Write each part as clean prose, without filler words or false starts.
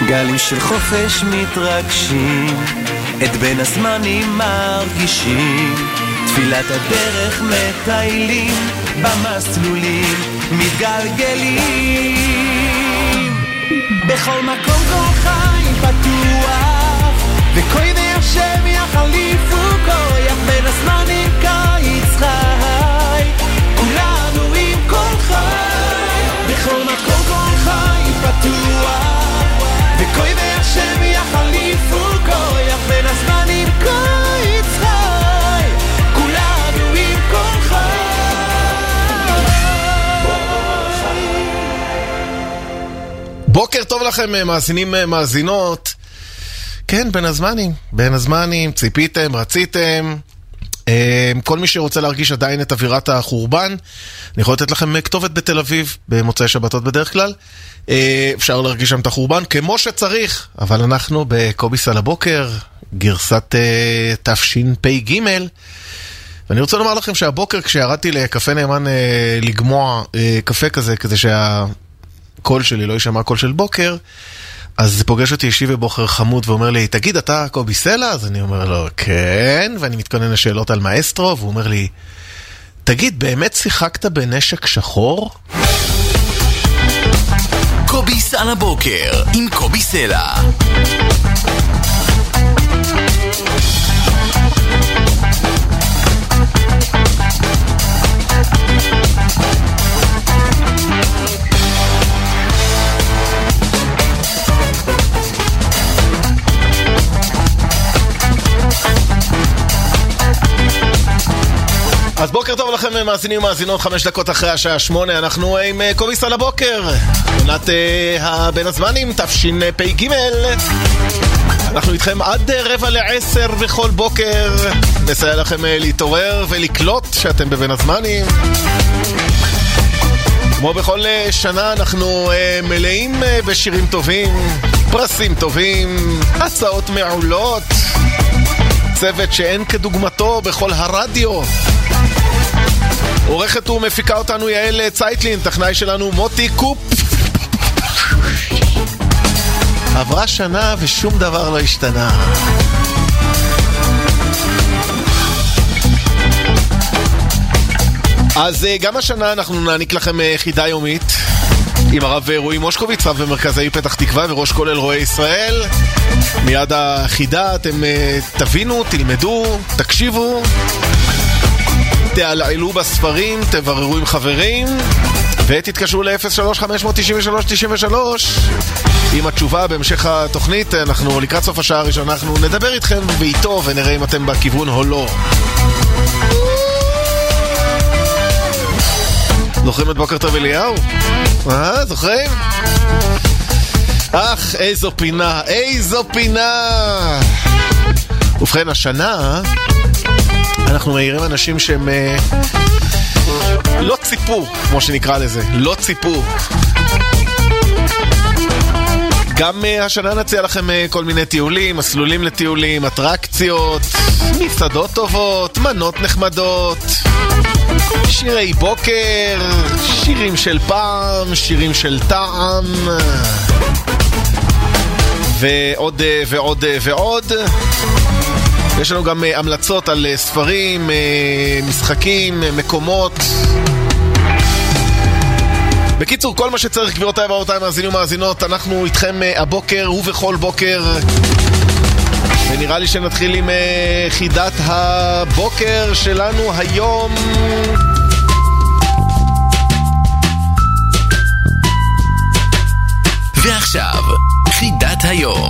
גלים של חופש מתרגשים, את בין הזמנים מרגישים, תפילת הדרך מטיילים, במסלולים מתגלגלים. בכל מקום כל חיים פתוח, וכוי והשם יחליפו כוח, בין הזמנים קיץ חי, כולנו עם כל חי. בכל מקום כל חיים פתוח, וכוי והשם יחליפו כוח, בין הזמנים קיץ חי, כולנו עם כל חי. בוקר טוב לכם מאזינים מאזינות. כן, בין הזמנים, ציפיתם, רציתם. כל מי שרוצה להרגיש עדיין את אווירת החורבן, אני יכול לתת לכם כתובת בתל אביב, במוצאי שבתות בדרך כלל. אפשר להרגיש שם את החורבן כמו שצריך, אבל אנחנו בקוביס על הבוקר, גרסת תשפ"ג, ואני רוצה לומר לכם שהבוקר כשירדתי לקפה נאמן לגמוע קפה כזה, כדי שהקול שלי לא יישמע קול של בוקר, אז זה פוגש אותי אישי ובוחר חמוד ואומר לי, תגיד, אתה קובי סלע? אז אני אומר לו, כן, ואני מתכונן לשאלות על מאסטרו, והוא אומר לי, תגיד, באמת שיחקת בנשק שחור? קוביס על הבוקר עם קובי סלע. אז בוקר טוב לכם מאזינים ומאזינות, 5 דקות אחרי השעה 8, אנחנו עם קוביס על הבוקר, עונת בין הזמנים, תשפ"ג. אנחנו איתכם עד 9:45 בכל בוקר, נסייע לכם להתעורר ולקלוט שאתם בבין הזמנים. כמו בכל שנה אנחנו מלאים בשירים טובים, פרסים טובים, הצעות מעולות, צוות שאין כדוגמתו בכל הרדיו. עורכת ומפיקה אותנו יעל צייטלין, טכנאי שלנו מוטי קופ. עברה שנה ושום דבר לא השתנה. אז גם השנה אנחנו נעניק לכם חידה יומית עם הרב רועי מושקוביץ, רב במרכז העיר פתח תקווה וראש כולל רועי ישראל. מיד החידה אתם תבינו, תלמדו, תקשיבו, תעלעלו בספרים, תבררו עם חברים ותתקשרו ל-03-593-93 עם התשובה בהמשך התוכנית. אנחנו לקראת סוף השעה הראשונה, אנחנו נדבר איתכם ואיתו ונראה אם אתם בכיוון או לא. זוכרים את בוקר טוב אליהו? זוכרים? איזו פינה, איזו פינה. ובכן, השנה אנחנו מעירים אנשים שהם לא ציפו, כמו שנקרא לזה, לא ציפו. גם השנה נציע לכם כל מיני טיולים, מסלולים לטיולים, אטרקציות, מסעדות טובות, מנות נחמדות, שירי בוקר, שירים של פעם, שירים של טעם, ועוד ועוד ועוד. יש לנו גם המלצות על ספרים, משחקים, מקומות. בקיצור, כל מה שצריך, גבירותיי ורבותיי, מאזינים ומאזינות, אנחנו איתכם הבוקר ובכל בוקר. ונראה לי שנתחיל עם חידת הבוקר שלנו היום. ועכשיו, חידת היום.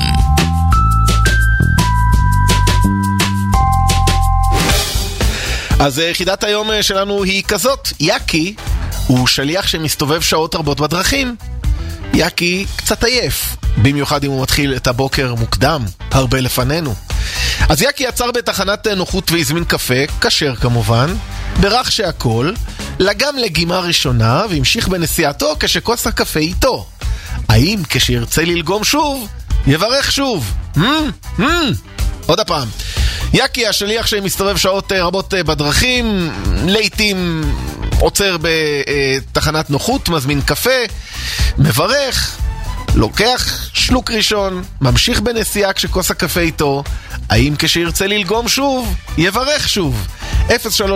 אז חידת היום שלנו היא כזאת: יאקי הוא שליח שמסתובב שעות רבות בדרכים. יאקי קצת עייף, במיוחד אם הוא מתחיל את הבוקר מוקדם, הרבה לפנינו. אז יאקי יצר בתחנת נוחות והזמין קפה, כשר כמובן, ברך שהכל, לגם לגימה ראשונה, והמשיך בנסיעתו כשכוס הקפה איתו. האם כשירצה ללגום שוב, יברך שוב? עוד הפעם. יאקי השליח שמסתובב שעות רבות בדרכים, לעתים עוצר בתחנת נוחות, מזמין קפה, מברך, לוקח שלוק ראשון, ממשיך בנסיעה כשכוס הקפה איתו, האם כשירצה ללגום שוב, יברך שוב. 03-593-93-93,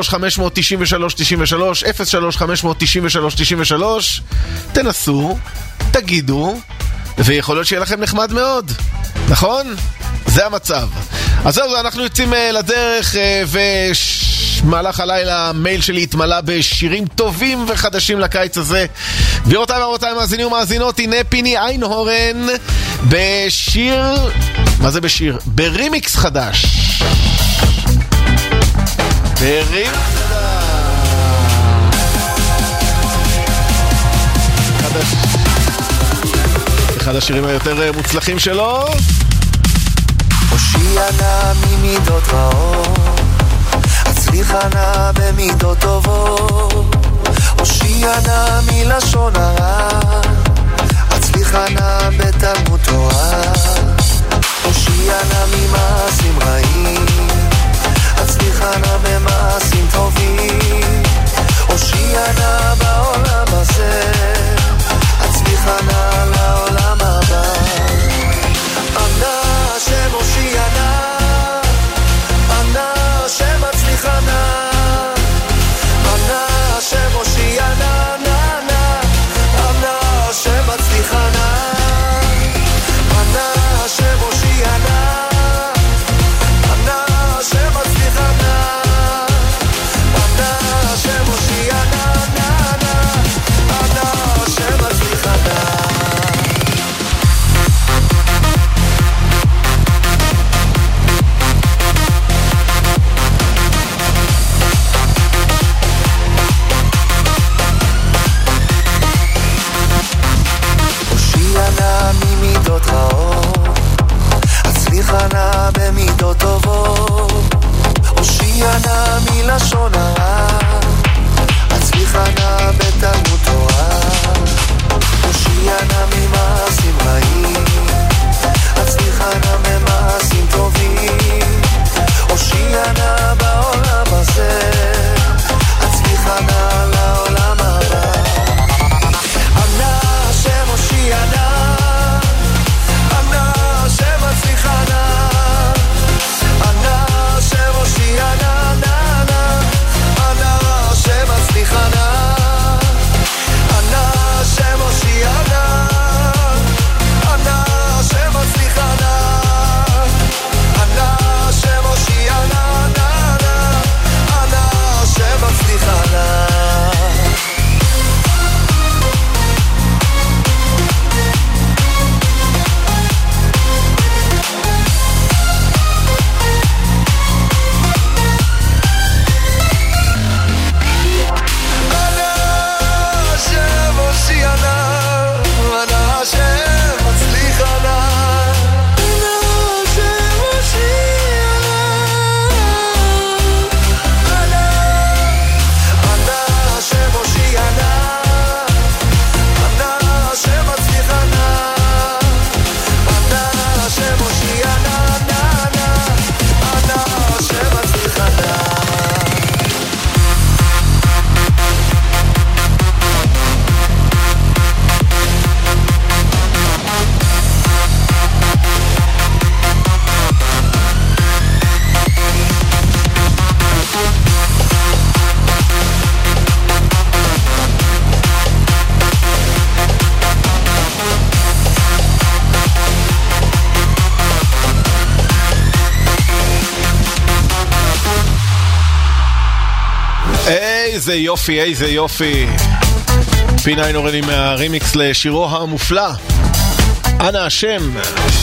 03-593-93-93, תנסו, תגידו, ויכול להיות שיהיה לכם נחמד מאוד, נכון? זה המצב. אז זהו, אנחנו יוצאים לדרך, ומהלך הלילה המייל שלי התמלא בשירים טובים וחדשים לקיץ הזה. גבירותיי ורבותיי, מאזינים ומאזינות, הנה פיני איינהורן בשיר, מה זה בשיר? ברימיקס חדש. ברימיקס חדש. אחד השירים היותר מוצלחים שלו. הושיע נא ממידות רעות, הצליחה נא במידות טובות. הושיע נא מלשון הרע, הצליחה נא בתלמוד תורה. הושיע נא ממעשים רעים, הצליחה נא במעשים טובים. הושיע נא בעולם הזה, הצליחה נא לעולם הבא. ענה השם הושיע נא, ענה השם הצליחה נא, ענה השם הושיע נא נא נא, ענה השם הצליחה נא, ענה השם הושיע נא, ענה השם הצליחה נא, ענה השם הושיע נא נא נא, ענה השם הצליחה נא. ממידות רעות, הצליחה נא במידות טובות. הושיע נא מלשון הרע, הצליחה נא בתלמוד תורה. הושיע נא ממעשים רעים, הצליחה נא ממעשים טובים. הושיע נא בעולם הזה, הצליחה נא לעולם הבא. ענה השם הושיע נא, איזה יופי, איזה יופי. פיני איינהורן מהרימיקס לשירו המופלא אנא השם.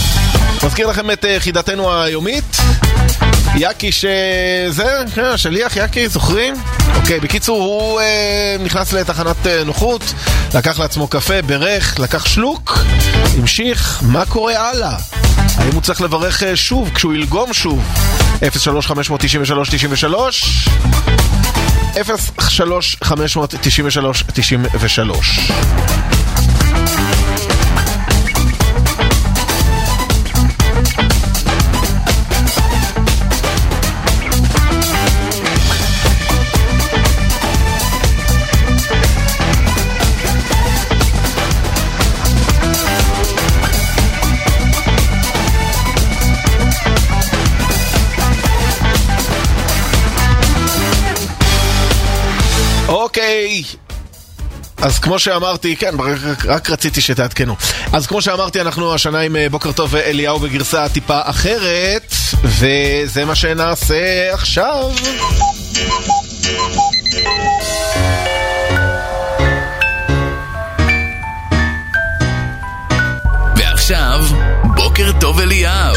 מזכיר לכם את חידתנו היומית יאקי, שזה שליח יאקי, זוכרים? אוקיי, בקיצור הוא נכנס לתחנת נוחות, לקח לעצמו קפה, ברך, לקח שלוק, המשיך. מה קורה הלאה? האם הוא צריך לברך שוב כשהוא ילגום שוב? 03-593-93 03-593-93. אוקיי. אז כמו שאמרתי, כן, רק רציתי שתעדכנו. אז כמו שאמרתי, אנחנו השנה עם בוקר טוב אליהו בגרסה טיפה אחרת, וזה מה שנעשה עכשיו. ועכשיו, בוקר טוב אליהו.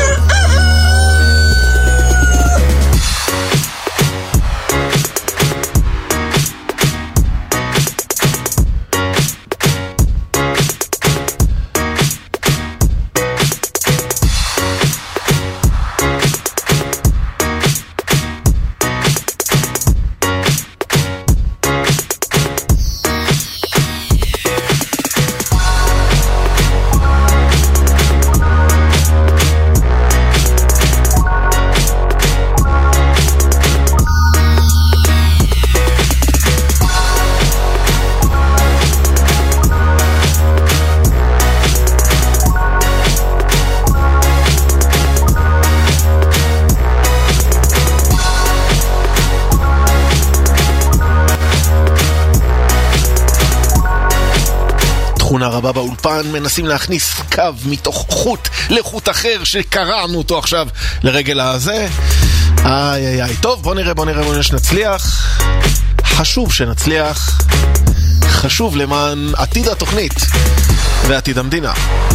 תכונה רבה באולפן, מנסים להכניס קו מתוך חוט לחוט אחר שקראנו אותו עכשיו לרגל הזה. איי. טוב, בוא נראה שנצליח. חשוב שנצליח. חשוב למען עתיד התוכנית ועתיד המדינה.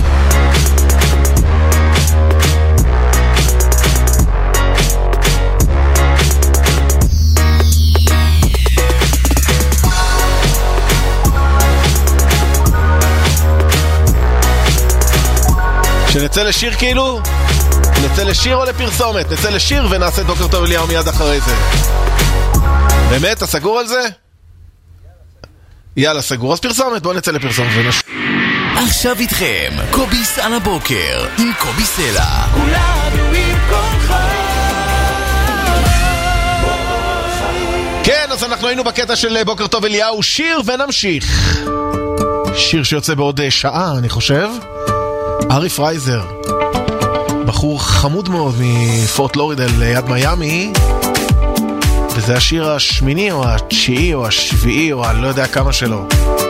שנצא לשיר כאילו? נצא לשיר או לפרסומת? נצא לשיר ונעשה בוקר טוב אליהו מיד אחרי זה. באמת? אתה סגור על זה? יאללה, סגור. אז פרסומת, בוא נצא לפרסומת עכשיו איתכם, קוביס על הבוקר עם קובי סלע. כולנו עם כולך. כן, אז אנחנו היינו בקטע של בוקר טוב אליהו, שיר ונמשיך. שיר שיוצא בעוד שעה, אני חושב. ארי פרייזר, בחור חמוד מאוד מפורט לורידל ליד מיאמי, וזה השיר השמיני או התשיעי או השביעי או אני לא יודע כמה שלו.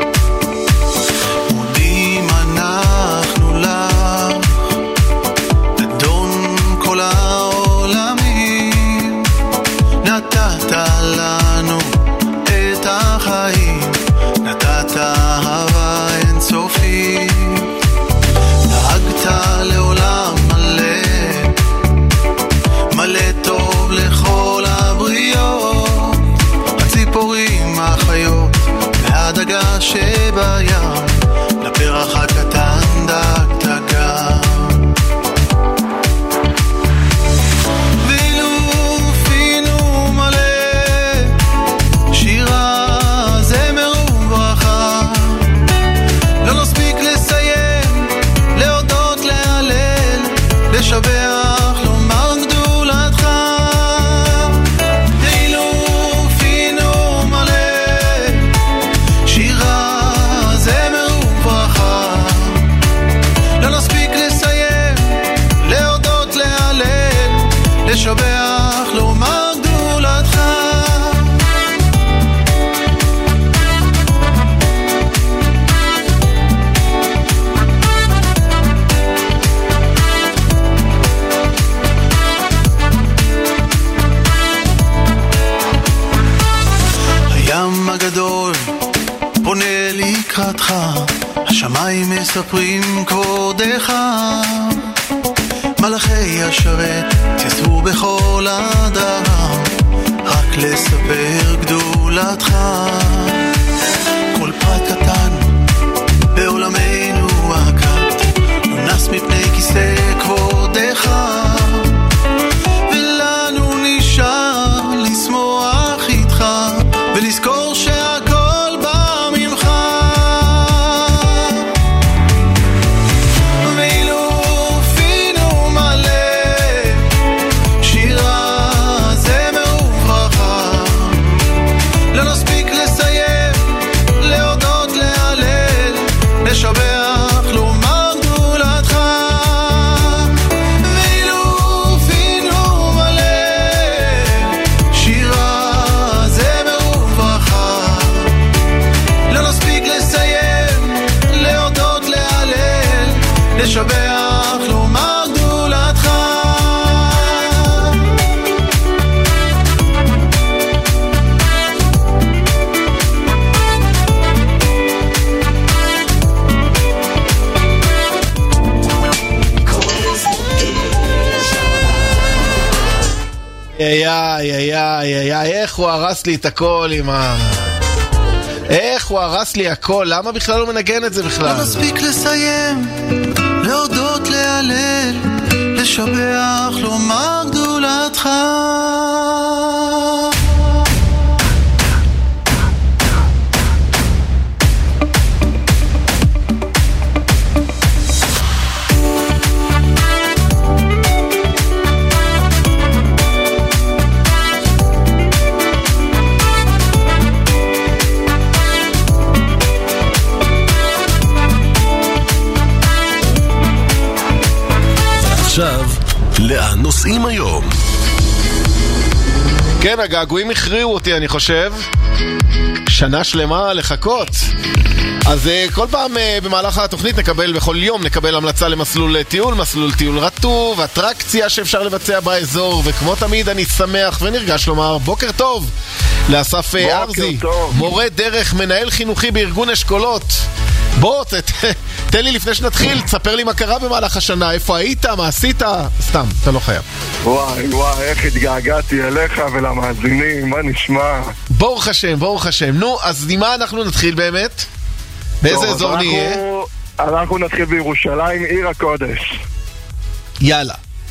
מודים אנחנו לך, אדון כל העולמים, נתת לנו את החיים, נתת אהבה אינסופית, נהגת לעולם מלא טוב לכל הבריות, הציפורים החיות והדגה שבים, לפרח הקטן דאגת גם. ואילו פינו מלא שירה זמר וברכה, לא נספיק לסיים, להודות, להלל, לשבח, לומר גדולתך. אילו פינו מלא שירה זמר וברכה, לא נספיק לסיים, להודות, להלל, לשבח, לומר גדולתך. הים הגדול פונה לקראתך, השמיים מספרים כבודך, מלאכי השרת תסעו בכל אדם, רק לספר גדולתך. כל פרט קטן בעולמנו הקט נונס מפני כיסא כבודך, ולנו נשאר לשמוח איתך ולזכור שהכל בא ממך. ואילו פינו מלא שירה זמר וברכה, לא נספיק לסיים, להודות, להלל, לשבח, לשבח לומר גדולתך. איך הוא הרס לי את הכל עם איך הוא הרס לי הכל, למה בכלל לא מנגן את זה בכלל? לא נספיק לסיים, להודות, להלל, לשבח, לומר גדולתך. עכשיו, לאן נוסעים היום? כן, הגעגועים הכריעו אותי, אני חושב. שנה שלמה לחכות. אז כל פעם במהלך התוכנית בכל יום נקבל המלצה למסלול טיול, מסלול טיול רטוב, אטרקציה שאפשר לבצע באזור, וכמו תמיד אני שמח ונרגש לומר בוקר טוב לאסף ארזי, מורה דרך, מנהל חינוכי בארגון אשכולות. בוא, תן לי לפני שנתחיל, תספר לי מה קרה במהלך השנה, איפה היית, מה עשית, סתם, אתה לא חייב. וואי, איך התגעגעתי אליך ולמאזינים, מה נשמע? ברוך השם, ברוך השם. נו, אז ממה אנחנו נתחיל באמת? באיזה אזור נהיה? אנחנו נתחיל בירושלים, עיר הקודש. יאללה.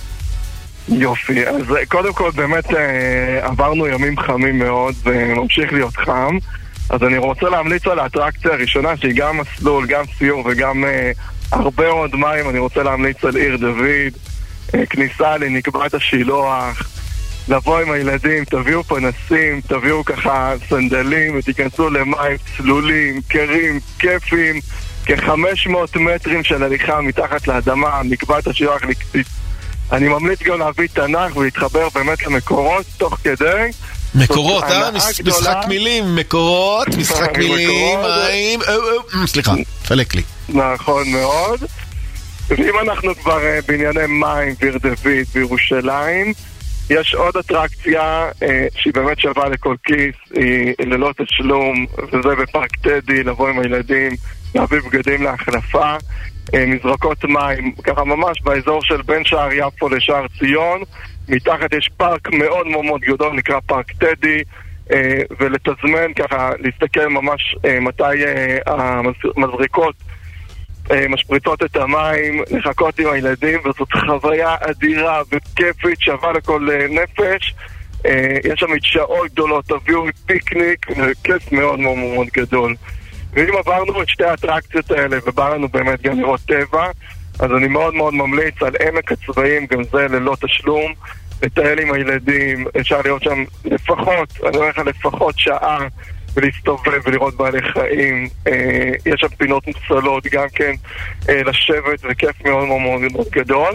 יופי, אז קודם כל באמת עברנו ימים חמים מאוד וממשיך להיות חם. אז אני רוצה להמליץ על האטרקציה הראשונה שהיא גם מסלול, גם סיור וגם הרבה מאוד מים. אני רוצה להמליץ על עיר דוד, כניסה לנקבת השילוח, לבוא עם הילדים, תביאו פנסים, תביאו ככה סנדלים ותיכנסו למים צלולים, קרים, כיפים, כ-500 מטרים של הליכה מתחת לאדמה, נקבת השילוח לקצית. אני ממליץ גם להביא תנ"ך ולהתחבר באמת למקורות תוך כדי מקורות, משחק מילים, מקורות, משחק מילים, מים, סליחה, פלק לי. נכון מאוד. ואם אנחנו כבר בענייני מים, בעיר דוד, בירושלים, יש עוד אטרקציה שהיא באמת שווה לכל כיס, היא ללא תשלום, וזה בפארק טדי, לבוא עם הילדים, להביא בגדים להחלפה, מזרקות מים, ככה ממש באזור של בין שער יפו לשער ציון, מתחת יש פארק מאוד מאוד גדול, נקרא פארק טדי, ולתזמן ככה, להסתכל ממש מתי המזריקות משפריצות את המים, לחכות עם הילדים, וזאת חוויה אדירה וכיפית, שווה לכל נפש. יש שם מדשאות גדולות, תביאו פיקניק, כיף מאוד מאוד מאוד גדול. ואם עברנו את שתי האטרקציות האלה ובאנו באמת גם לראות טבע, אז אני מאוד מאוד ממליץ על עמק הצבעים, גם זה ללא תשלום, לטייל עם הילדים, אפשר להיות שם לפחות, אני אומר לך לפחות שעה, ולהסתובב ולראות בעלי חיים. יש שם פינות מוצלות גם כן לשבת, וכיף מאוד מאוד מאוד גדול.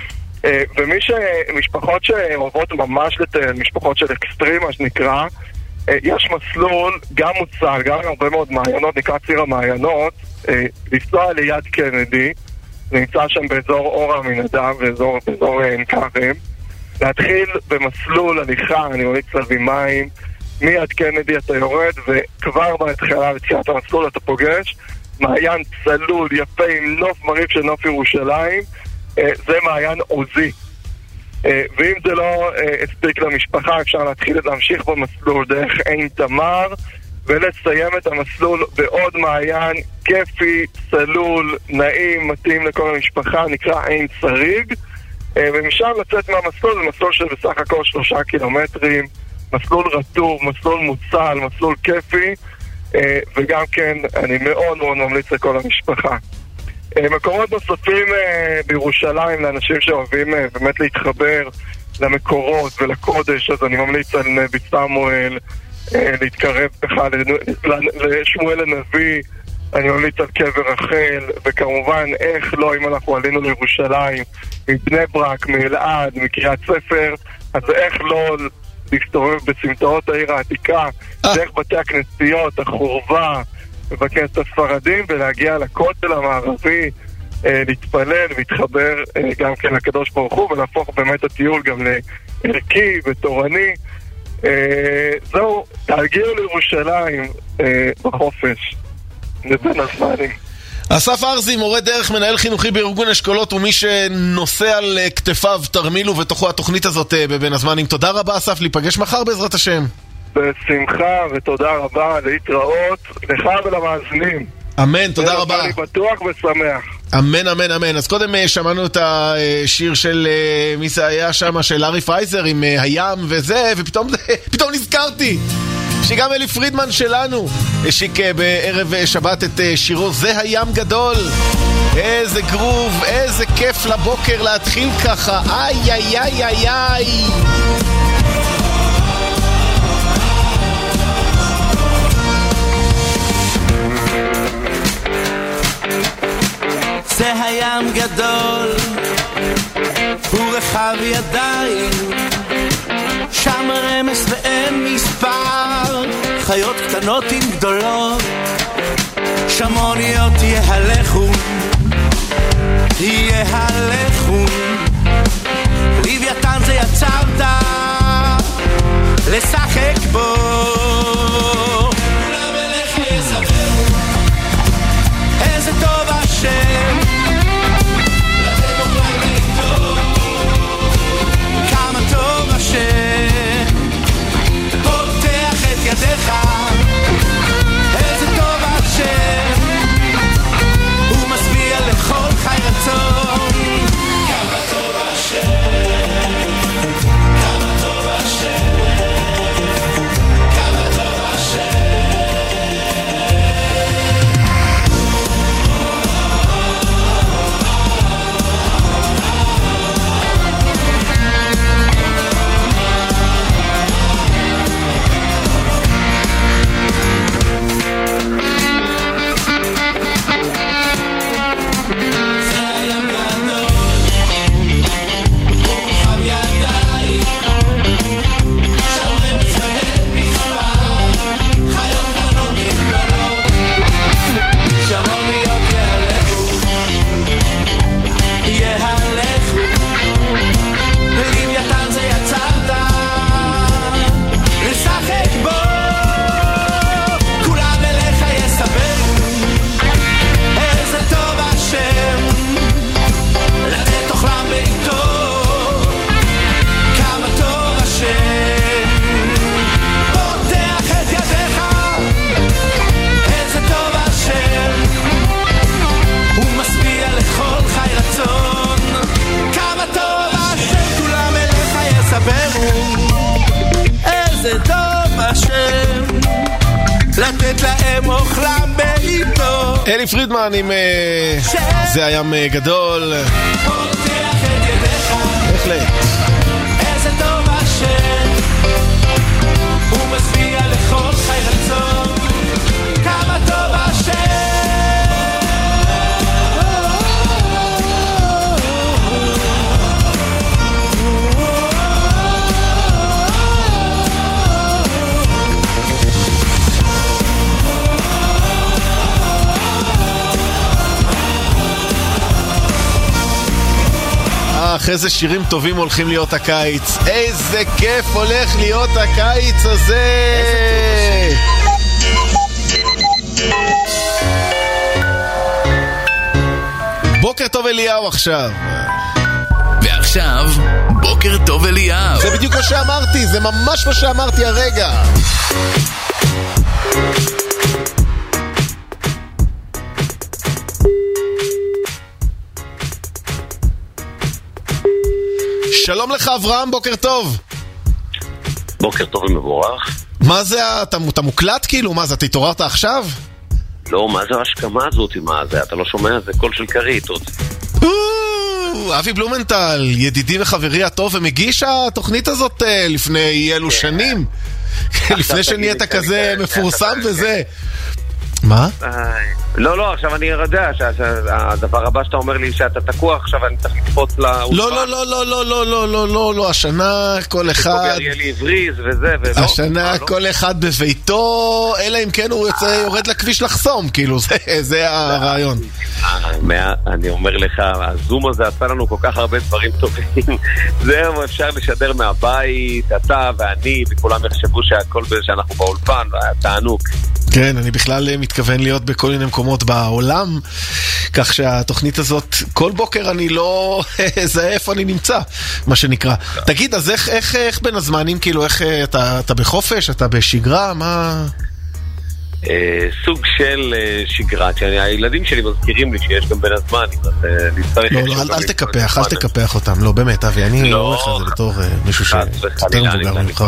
משפחות שאוהבות ממש לטייל, משפחות של אקסטרים מה שנקרא, יש מסלול גם מוצל, גם הרבה מאוד מעיינות, נקרא ציר המעיינות, לנסוע ליד קנדי, נמצא שם באזור אור המנדב, באזור עין כרם, להתחיל במסלול הליכה, אני ממליץ להביא מים, מיד קנדי אתה יורד, וכבר בהתחלה בתחילת המסלול אתה פוגש מעיין צלול יפה עם נוף מריף של נוף ירושלים, זה מעיין עוזי. ואם זה לא הספיק למשפחה, אפשר להמשיך במסלול דרך עין תמר ולסיים את המסלול בעוד מעיין כיפי, צלול, נעים, מתאים לכל המשפחה, נקרא עין צריג, ומשם לצאת מהמסלול, זה מסלול של בסך הכל 3 קילומטרים, מסלול רטוב, מסלול מוצל, מסלול כיפי, וגם כן אני מאוד מאוד ממליץ לכל המשפחה. מקורות נוספים בירושלים לאנשים שאוהבים באמת להתחבר למקורות ולקודש, אז אני ממליץ על נבי סמואל, להתקרב בכלל לשמואל הנביא, אני ממליץ על קבר רחל, וכמובן איך לא, אם אנחנו עלינו לירושלים מבני ברק, מאלעד, מקריית ספר, אז איך לא להסתובב בסמטאות העיר העתיקה, דרך בתי הכנסיות, החורבה ובכנסת הספרדים, ולהגיע לכותל המערבי, להתפלל ולהתחבר גם כן לקדוש ברוך הוא, ולהפוך באמת הטיול גם לערכי ותורני. זהו, תגיעו לירושלים בחופש, לבין הזמנים. אסף ארזי, מורה דרך, מנהל חינוכי בארגון אשכולות, ומי שנושא על כתפיו תרמיל ובתוכו התוכנית הזאת בבין הזמנים. תודה רבה אסף, להיפגש מחר בעזרת השם. בשמחה ותודה רבה, להתראות לך ולמאזינים. אמן, תודה רבה. אני בטוח ושמח. אמן, אמן, אמן. אז קודם שמענו את השיר של מי זה היה שם, של ארי פרייזר עם הים וזה, ופתאום נזכרתי שגם אלי פרידמן שלנו השיק בערב שבת את שירו זה הים גדול. איזה גרוב, איזה כיף לבוקר להתחיל ככה. איי איי איי איי איי. זה הים גדול, הוא רחב ידיים, שם רמס ואין מספר, חיות קטנות עם גדולות, שם אוניות יהלכו, לוויתן זה יצרת, לשחק בו. למלך יספר, איזה טוב השם, פותח את ידיך, איזה טוב השם, הוא משביע לכל חי רצון. כמה טוב השם, כמה טוב השם, כמה טוב השם. לתת להם אוכלם בעיתו. אלי פרידמן עם זה הים גדול. פותח את ידיך, בהחלט. איזה טוב השם, הוא משביע לכל חי רצון. כמה טוב השם. איזה שירים טובים הולכים להיות הקיץ. איזה כיף הולך להיות הקיץ הזה. בוקר טוב אליהו עכשיו. ועכשיו בוקר טוב אליהו. זה בדיוק מה שאמרתי, זה ממש מה שאמרתי הרגע. שלום לך אברהם, בוקר טוב. בוקר טוב ומבורך. מה זה, אתה מוקלט כאילו? מה זה, אתה התעוררת עכשיו? לא, מה זה ההשכמה הזאת? מה זה, אתה לא שומע? זה קול של קרית עוד. אבי בלומנטל, ידידי וחברי הטוב, ומגיש התוכנית הזאת לפני אלו שנים, לפני שנהיית כזה מפורסם וזה. מה? לא, עכשיו אני יודע שהדבר הבא שאתה אומר לי שאתה תקוע, עכשיו אני צריך לקפוץ לאולפן. לא, השנה כל אחד... יהיה לי עבריז וזה, ולא. השנה כל אחד בביתו, אלא אם כן הוא יורד לכביש לחסום, כאילו, זה הרעיון. אני אומר לך, הזום הזה עשה לנו כל כך הרבה דברים טובים. זהו, אפשר לשדר מהבית, אתה ואני, וכולם יחשבו שהכל שאנחנו באולפן, תענוג. כן, אני בכלל מתכוון להיות בכל מיני מקומות בעולם, כך שהתוכנית הזאת, כל בוקר אני לא זה איפה אני נמצא, מה שנקרא. תגיד, אז איך בין הזמנים, כאילו, איך אתה בחופש, אתה בשגרה, מה... סוג של שגרה, הילדים שלי מזכירים לי שיש גם בין הזמנים, אז נצטרך... לא, אל תקפח אותם, לא, באמת, אבי, אני עורך את זה בתור מישהו שתתר מבוגר ממך.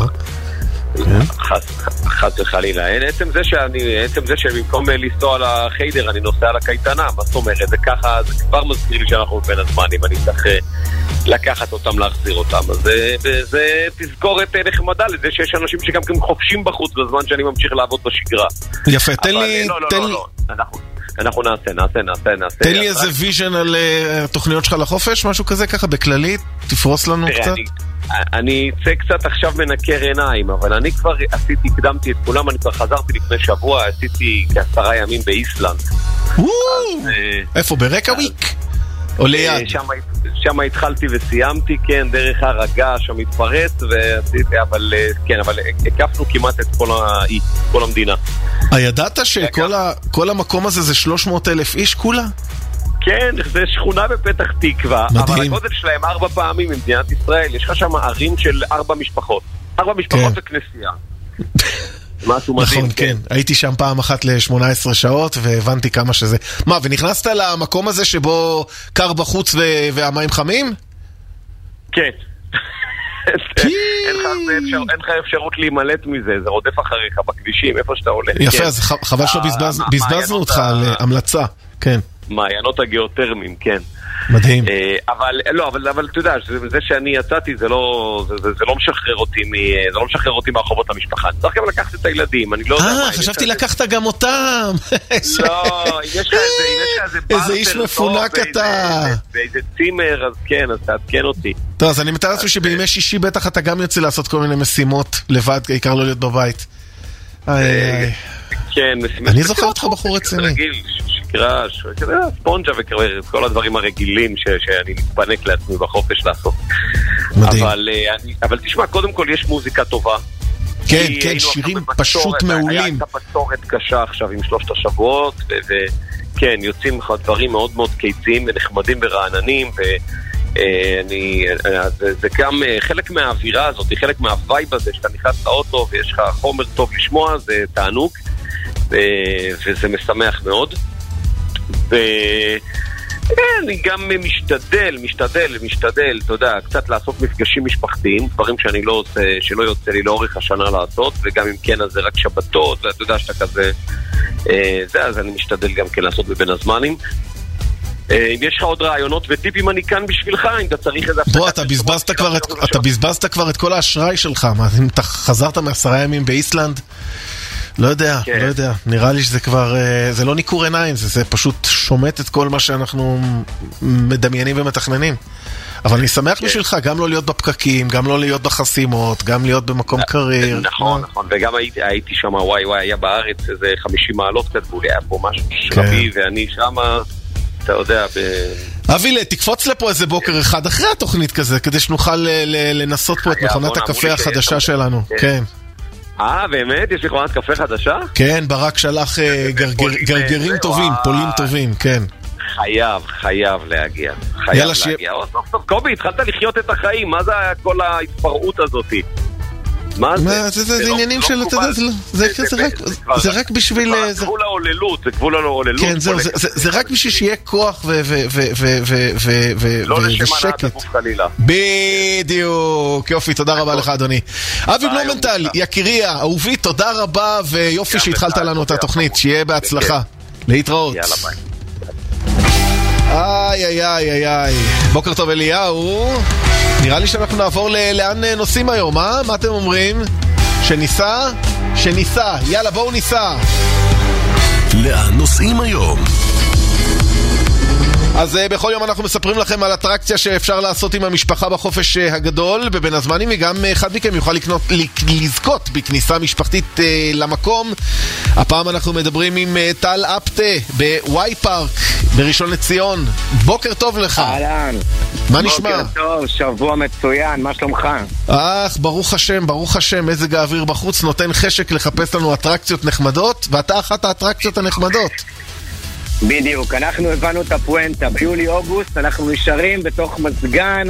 חס וחלילה. עצם זה שבמקום לנסוע לחיידר אני נוסע לקייטנה, מה זאת אומרת? זה ככה, זה כבר מזכיר לי שאנחנו בין הזמנים, אני צריך לקחת אותם, להחזיר אותם. אז זה תזכורת נחמדה לזה שיש אנשים שגם חופשים בחוץ בזמן שאני ממשיך לעבוד בשגרה. יפה, תן לי... לא, אנחנו נעשה. תן לי איזה ויז'ן על התוכניות שלך לחופש, משהו כזה ככה בכללית, תפרוס לנו קצת. אני אצא קצת עכשיו מנקר עיניים, אבל אני כבר הקדמתי את כולם, אני כבר חזרתי לפני שבוע, עשיתי כ10 ימים באיסלנד. איפה, ברקאוויק? או ליד? שם התחלתי וסיימתי, כן, דרך הרגע שם התפרץ, ועשיתי, אבל הקפנו כמעט את כל המדינה. הידעת שכל המקום הזה זה 300,000 איש כולה? כן, זה שכונה בפתח תקווה, מדהים. אבל הגודל שלהם 4 פעמים במדינת ישראל, יש לך שם ערים של 4 משפחות. 4 משפחות וכנסייה. משהו מדהים. נכון, כן. הייתי שם פעם אחת ל-18 שעות, והבנתי כמה שזה... מה, ונכנסת למקום הזה שבו קר בחוץ והמים חמים? כן. אין לך אפשרות להימלט מזה, זה רודף אחריך בכבישים, איפה שאתה הולך. יפה, אז חבל שלא בזבזנו אותך על המלצה, כן. מעיינות הגיאוטרמים, כן. מדהים. אבל אתה יודע, זה שאני יצאתי, זה לא משחרר אותי מהחובות המשפחה. צריך גם לקחת את הילדים, אני לא יודע מה... חשבתי לקחת גם אותם. לא, אם יש לך איזה איזה איש מפונק אתה. ואיזה צימר, אז כן, אז תעדכן אותי. טוב, אז אני מתאר לעצמי שבימי שישי בטח אתה גם יוצא לעשות כל מיני משימות לבד, העיקר לא להיות בבית. כן, אני זוכר אותך בחור רציני. שקרה, ספונג'ה וכל הדברים הרגילים שאני מתפנק לעצמי בחופש לעשות. מדהים. אבל תשמע, קודם כל יש מוזיקה טובה. כן, כן, שירים פשוט מעולים. הייתה בצורת קשה עכשיו עם 3 השבועות, וכן, יוצאים לך דברים מאוד מאוד קיציים ונחמדים ורעננים, זה גם חלק מהאווירה הזאת, חלק מהווייב הזה, שאתה נכנס לאוטו ויש לך חומר טוב לשמוע, זה תענוג, וזה משמח מאוד. ואני גם משתדל, אתה יודע, קצת לעשות מפגשים משפחתיים, דברים שאני לא עושה, שלא יוצא לי לאורך השנה לעשות, וגם אם כן, אז זה רק שבתות, ואתה יודע שאתה כזה, אז אני משתדל גם כן לעשות בבין הזמנים. אם יש לך עוד רעיונות וטיפים, אני כאן בשבילך, אם אתה צריך איזה... בוא, אתה בזבזת כבר את כל האשראי שלך, אם אתה חזרת מ10 ימים באיסלנד, לא יודע, נראה לי שזה כבר, זה לא ניקור עיניים, זה פשוט שומט את כל מה שאנחנו מדמיינים ומתכננים. אבל אני שמח בשבילך, גם לא להיות בפקקים, גם לא להיות בחסימות, גם להיות במקום קריר. נכון, וגם הייתי שם, וואי, היה בארץ איזה 50 מעלות כתבו לי, היה פה משהו שלבי, ואני שם, אתה יודע, אבי, תקפוץ לפה איזה בוקר אחד אחרי התוכנית כזה, כדי שנוכל לנסות פה את מכונת הקפה החדשה שלנו. כן. באמת? יש לי מכונת קפה חדשה? כן, ברק שלח גרגרים טובים, פולים טובים, כן. חייב להגיע. טוב, קובי, התחלת לחיות את החיים, מה זה כל ההתפרעות הזאת? מה זה? זה עניינים של, זה רק בשביל... זה גבול העוללות, כן, זה רק בשביל שיהיה כוח לא לשם ושקט. הנעת חלילה. בדיוק, יופי, תודה רבה לך אדוני. אבי בלומנטל, יקירי, אהובי, תודה רבה, ויופי שהתחלת לנו את התוכנית, שיהיה בהצלחה. להתראות. יאללה ביי. איי. בוקר טוב אליהו. נראה לי שאנחנו נעבור לאן נוסעים היום, מה אתם אומרים? שניסה? יאללה, בואו ניסה. לאן נוסעים היום? אז בכל יום אנחנו מספרים לכם על אטרקציה שאפשר לעשות עם המשפחה בחופש הגדול בבין הזמנים, וגם אחד מכם יוכל לזכות בכניסה משפחתית למקום. הפעם אנחנו מדברים עם טל אפטה בוואי פארק בראשון לציון. בוקר טוב לך. אהלן. מה נשמע? בוקר טוב, שבוע מצוין, מה שלומך? ברוך השם, ברוך השם. מזג האוויר בחוץ נותן חשק לחפש לנו אטרקציות נחמדות, ואתה אחת האטרקציות הנחמדות. בדיוק, אנחנו הבנו את הפואנטה. ביולי-אוגוסט אנחנו נשארים בתוך מזגן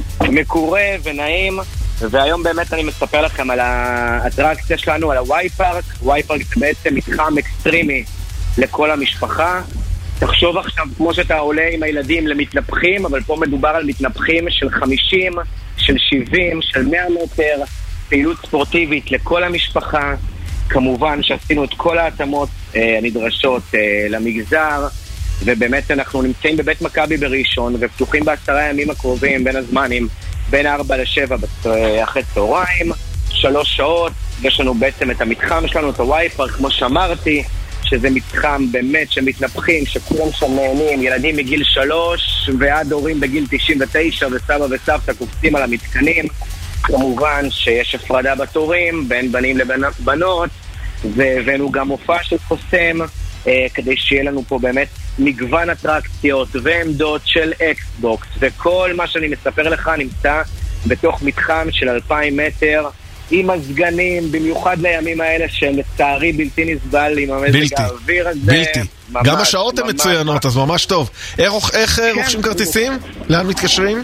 מקורה ונעים, והיום באמת אני מספר לכם על האטרקציה שלנו, על הוואי פארק. וואי פארק זה בעצם מתחם אקסטרימי לכל המשפחה. תחשוב עכשיו כמו שאתה עולה עם הילדים למתנפחים, אבל פה מדובר על מתנפחים של 50, של 70, של 100 מטר, פעילות ספורטיבית לכל המשפחה. כמובן שעשינו את כל ההתאמות הנדרשות למגזר, ובאמת אנחנו נמצאים בבית מכבי בראשון ופתוחים ב10 ימים הקרובים בין הזמנים בין 4 ל-7 אחרי צהריים, 3 שעות. יש לנו בעצם את המתחם שלנו, את הוואי פארק, כמו שאמרתי, שזה מתחם באמת שמתנפחים, שכולם שם נהנים, ילדים מגיל 3 ועד הורים בגיל 99 וסבא וסבתא קופצים על המתקנים. כמובן שיש הפרדה בתורים בין בנים לבנות, והבאנו גם מופע של קוסם כדי שיהיה לנו פה באמת מגוון אטרקציות ועמדות של אקסבוקס, וכל מה שאני מספר לך נמצא בתוך מתחם של 2,000 מטר עם הסגנים, במיוחד לימים האלה שלצערי בלתי נסבל עם המזג האוויר הזה. בלתי. גם השעות הן מצוינות, אז ממש טוב. איך רוכשים כרטיסים? לאן מתקשרים?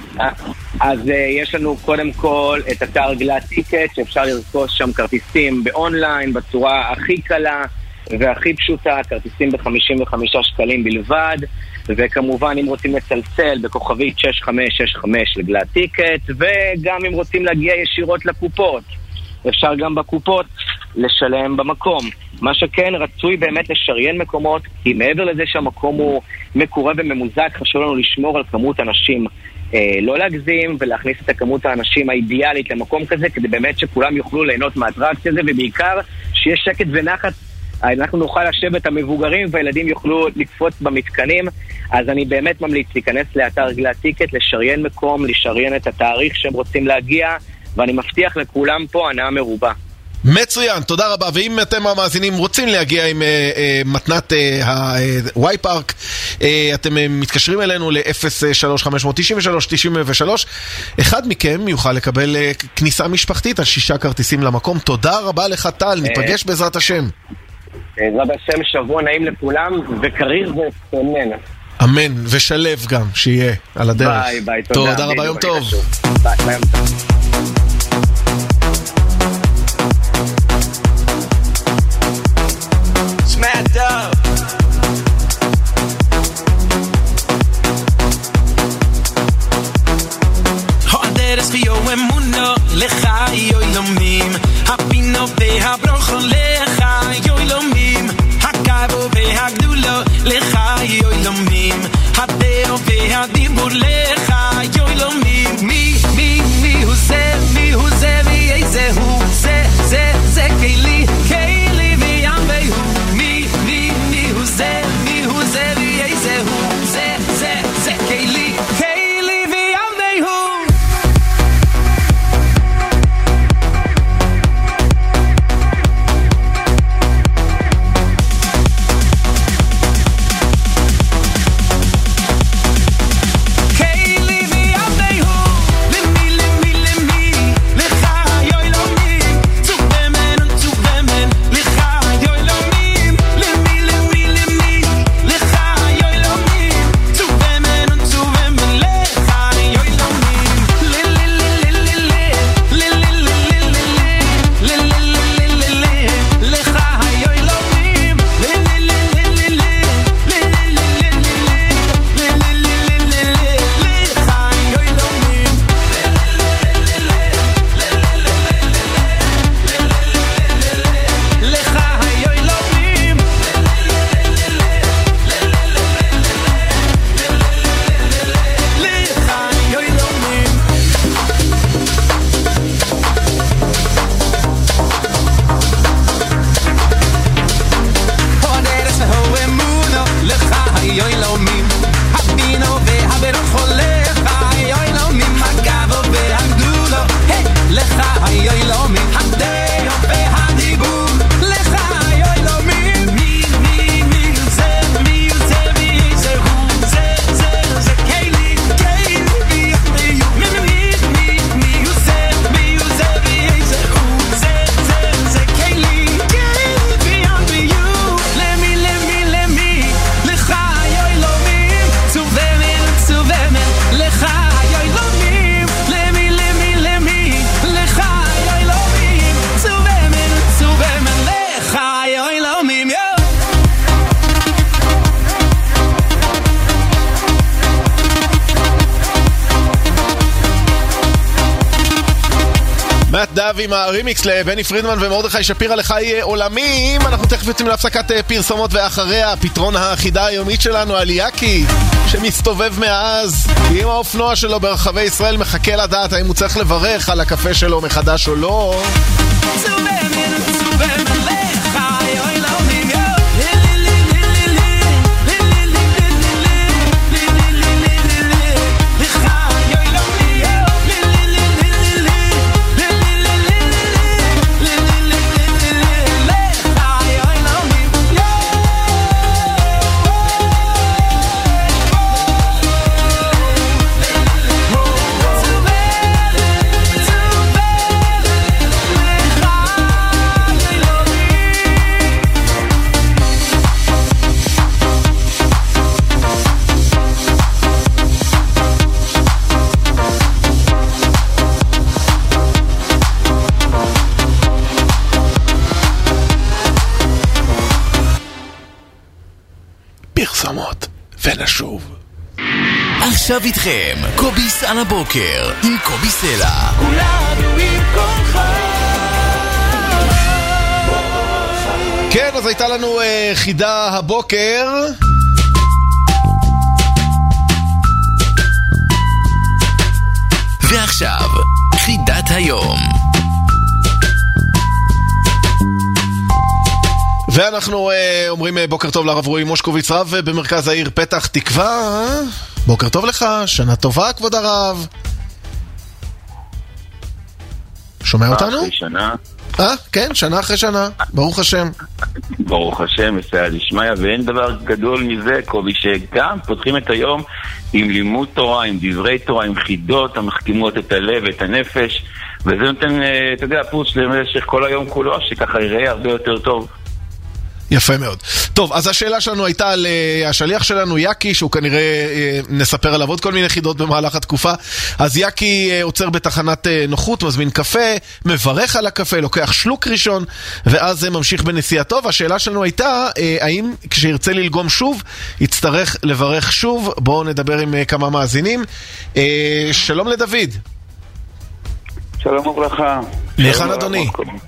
אז יש לנו קודם כל את אתר גלאטיקט, שאפשר לרכוש שם כרטיסים באונליין בצורה הכי קלה והכי פשוטה, כרטיסים ב-55 שקלים בלבד, וכמובן אם רוצים לצלצל בכוכבית 6565 לגלאטיקט, וגם אם רוצים להגיע ישירות לקופות, אפשר גם בקופות לשלם במקום. מה שכן, רצוי באמת לשריין מקומות, כי מעבר לזה שהמקום הוא מקורה וממוזג, חשוב לנו לשמור על כמות אנשים, לא להגזים, ולהכניס את הכמות האנשים האידיאלית למקום כזה, כדי באמת שכולם יוכלו ליהנות מהאטרקציה הזה, ובעיקר שיש שקט ונחת, אנחנו נוכל לשבת המבוגרים והילדים יוכלו לקפוץ במתקנים. אז אני באמת ממליץ להיכנס לאתר גלאטיקט, לשריין מקום, לשריין את התאריך שהם רוצים להגיע, ואני מבטיח לכולם פה הנאה מרובה. מצוין, תודה רבה. ואם אתם המאזינים רוצים להגיע עם מתנת הוואי פארק, אתם מתקשרים אלינו ל-03-593-93. אחד מכם יוכל לקבל כניסה משפחתית על 6 כרטיסים למקום. תודה רבה לך טל, ניפגש בעזרת השם. בעזרת השם, שבוע נעים לכולם, וקריר וסונן. אמן, ושלב גם, שיהיה על הדרך. ביי, ביי, תודה. תודה רבה, יום טוב. ביי, ביי, יום טוב. Smacked up. הדרך חיו אמונו לך יוי לומים, הפינו והברוכו לך יוי לומים, הקבו והגדולו לך יוי לומים, הדאו והדיבור לך יוי לומים. מי הוא זה, מי הוא זה, מי איזה הוא זה קיילי וים והוא. מי הוא זה, מי הוא זה, מי איזה הוא זה קיילי וים והוא. קיילי מאט דאב עם הרימיקס לבני פרידמן ומרדכי שפירא לחי עולמים. אנחנו תכף יוצאים להפסקת פרסומות, ואחריה פתרון החידה היומית שלנו על יקי שמסתובב מאז עם האופנוע שלו ברחבי ישראל, מחכה לדעת האם הוא צריך לברך על הקפה שלו מחדש או לא. פרסומות ונשוב. עכשיו איתכם קוביס על הבוקר עם קובי סלע. כולנו עם כוחך. כן, אז הייתה לנו חידה הבוקר. ועכשיו חידת היום. ואנחנו אומרים בוקר טוב לרב רועי מושקוביץ, רב במרכז העיר פתח תקווה. בוקר טוב לך, שנה טובה כבוד הרב. שומע אותנו? אחרי שנה. כן, שנה אחרי שנה, ברוך השם. ברוך השם, מסייע לשמיה, ואין דבר גדול מזה, קובי, שגם פותחים את היום עם לימוד תורה, עם דברי תורה, עם חידות המחכימות את הלב ואת הנפש, וזה נותן, אתה יודע, פוש למשך כל היום כולו, שככה יראה הרבה יותר טוב. יפה מאוד. טוב, אז השאלה שלנו הייתה על השליח שלנו יקי, שהוא כנראה נספר עליו עוד כל מיני חידות במהלך התקופה. אז יקי עוצר בתחנת נוחות, מזמין קפה, מברך על הקפה, לוקח שלוק ראשון, ואז ממשיך בנסיעתו. והשאלה שלנו הייתה, האם כשירצה ללגום שוב, יצטרך לברך שוב? בואו נדבר עם כמה מאזינים. שלום לדוד. שלום וברכה. להיכן אדוני?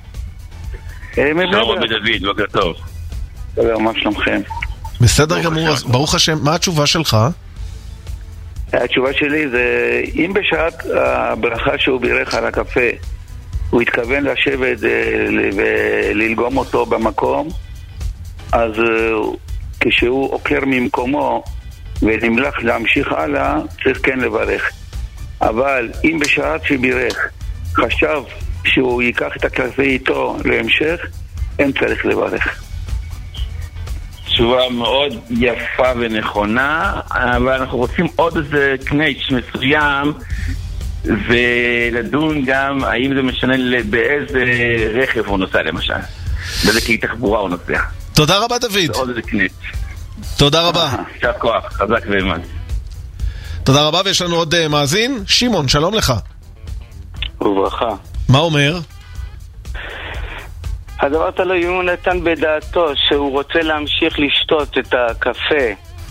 שלום בדוד, בוקר טוב. תודה, מה שלומכם? בסדר גמור, ברוך השם. מה התשובה שלך? התשובה שלי זה, אם בשעת הברכה שהוא בירך על הקפה הוא התכוון לשבת וללגום אותו במקום, אז כשהוא עוקר ממקומו ונמלך להמשיך הלאה, צריך כן לברך. אבל אם בשעת שבירך חשב שהוא ייקח את הקפה איתו להמשך, אין צריך לברך. תשובה מאוד יפה ונכונה, אבל אנחנו רוצים עוד איזה קנייץ' מסוים ולדון גם האם זה משנה באיזה רכב הוא נוסע למשל, באיזה כלי תחבורה הוא נוסע. תודה רבה דוד. זה עוד איזה קנייץ'. תודה רבה. שב כוח, חזק ואימן. תודה רבה, ויש לנו עוד מאזין. שמעון, שלום לך. וברכה. מה אומר? הדבר תלוי אם הוא נתן בדעתו שהוא רוצה להמשיך לשתות את הקפה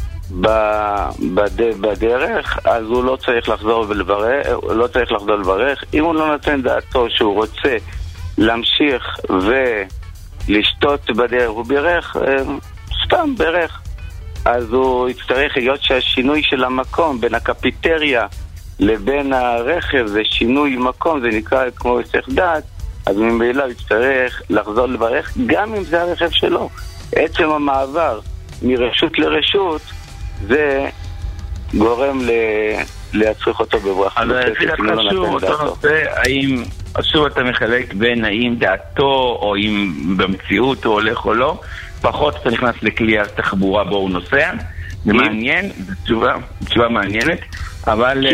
בדרך, אז הוא לא צריך לחזור לברך. אם הוא לא נתן דעתו שהוא רוצה להמשיך ולשתות בדרך, הוא בירך, סתם בירך, אז הוא יצטרך, להיות שהשינוי של המקום בין הקפיטריה לבין הרכב זה שינוי מקום, זה נקרא כמו היסח דעת, אז ממילא הוא יצטרך לחזור לברך גם אם זה הרכב שלו. עצם המעבר מרשות לרשות זה גורם להצריך אותו בברכה. אז לפי דעתך שוב אותו נושא, האם שוב אתה מחלק בין האם דעתו או אם במציאות הוא הולך או לא, פחות אתה נכנס לכלי התחבורה בו הוא נוסע. זה מעניין, תשובה מעניינת, אבל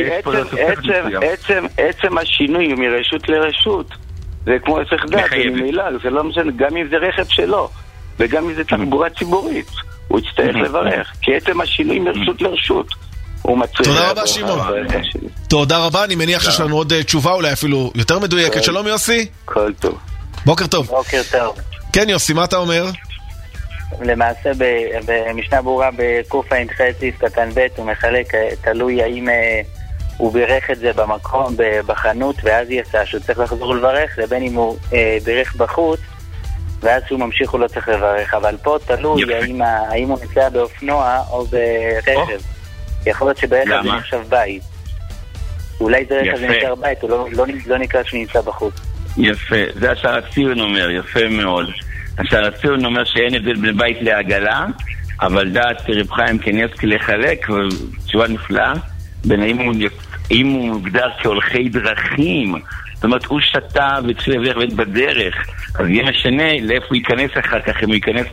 עצם השינוי מרשות לרשות זה כמו היסח דעת, זה לא משנה, גם אם זה רכב שלו וגם אם זה תחבורה ציבורית הוא יצטרך לברך, כי עצם השינוי מרשות לרשות הוא מצריך. תודה רבה שמעון. תודה רבה, אני מניח שיש לנו עוד תשובה אולי אפילו יותר מדויקת. שלום יוסי. כל טוב. בוקר טוב. בוקר טוב. כן יוסי, מה אתה אומר? למעשה במשנה ברורה בקוף חצי קטן ב' הוא מחלק, תלוי האם הוא בירך את זה במקום, בחנות, ואז יצא שהוא צריך לחזור לברך, לבין אם הוא בירך בחוץ, ואז שהוא ממשיך הוא לא צריך לברך. אבל פה תלוי האם הוא נמצא באופנוע או ברכב. יכול להיות שברכב זה נחשב בית. אולי זה רכב זה נשאר בית, הוא לא נקרא שנמצא בחוץ. יפה, זה השער הציון אומר, יפה מאוד. השער הציון אומר שאין הבדל בין בית לעגלה, אבל דעת רב חיים קניאבסקי לחלק, תשובה נפלאה, בין האם הוא מוגדר כהולכי דרכים, זאת אומרת, הוא שתה וצריך לברך בדרך, אז יהיה משנה לאיפה הוא ייכנס אחר כך, אם הוא ייכנס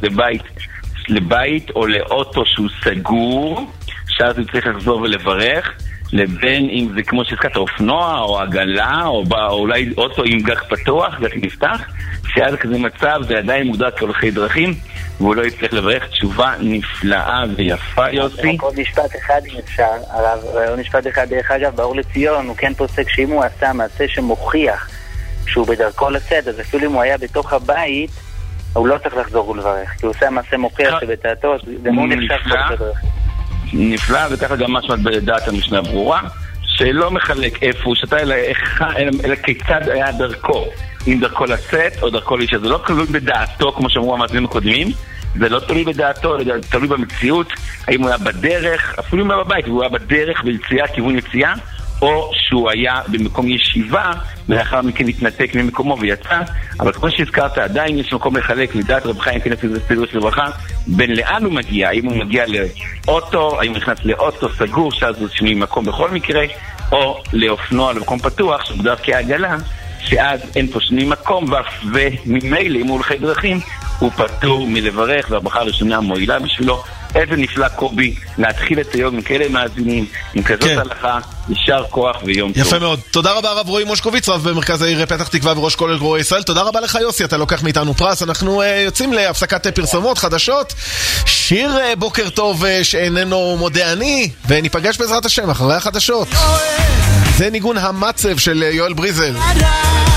לבית או לאוטו שהוא סגור, שאז הוא צריך לחזור ולברך, לבין אם זה כמו שהזכרת, אופנוע או עגלה, או אולי אוטו עם גג פתוח, גג נפתח, שאז כזה מצב זה עדיין מוגדר כהולכי דרכים, והוא לא יצטרך לברך. תשובה נפלאה ויפה, יוסי. עוד משפט אחד אם אפשר, הרב, עוד משפט אחד, דרך אגב, באור לציון הוא כן פוסק שאם הוא עשה מעשה שמוכיח שהוא בדרכו לצאת, אז אפילו אם הוא היה בתוך הבית, הוא לא צריך לחזור ולברך, כי הוא עושה מעשה מוכיח שבתעתו, זה מאוד נחשב כל בדרך. נפלא, וככה גם משהו בדעת המשנה ברורה, שלא מחלק איפה הוא שתה, אלא כיצד היה דרכו. אם דרכו לצאת או דרכו להישאר. זה לא תלוי בדעתו, כמו שאמרו המאזינים הקודמים, זה לא תלוי בדעתו, זה תלוי במציאות, האם הוא היה בדרך, אפילו אם הוא היה בבית, הוא היה בדרך ביציאה, כיוון יציאה, או שהוא היה במקום ישיבה, ולאחר מכן התנתק ממקומו ויצא. אבל כמו שהזכרת, עדיין יש מקום לחלק מדעת רב חיים קניאבסקי פירוש לברכה, בין לאן הוא מגיע, האם הוא מגיע לאוטו, האם הוא נכנס לאוטו סגור, שאז הוא שינוי מקום בכל מקרה, או לאופנוע, למקום פתוח, שמוגדר כעגלה, שאז אין פה שני מקום, וממילא אם הוא הולכי דרכים, הוא פטור מלברך, והברכה הראשונה מועילה בשבילו. איזה נפלא קובי, להתחיל את היום עם כאלה מאזינים, עם כזאת הלכה, יישר כוח ויום טוב. יפה מאוד. תודה רבה רב רועי מושקוביץ, רב במרכז העיר פתח תקווה וראש כולל רועי ישראל. תודה רבה לך יוסי, אתה לוקח מאיתנו פרס. אנחנו יוצאים להפסקת פרסומות חדשות, שיר בוקר טוב שאיננו מודה אני, וניפגש בעזרת השם אחרי החדשות. זה ניגון המצב של יואל בריזל.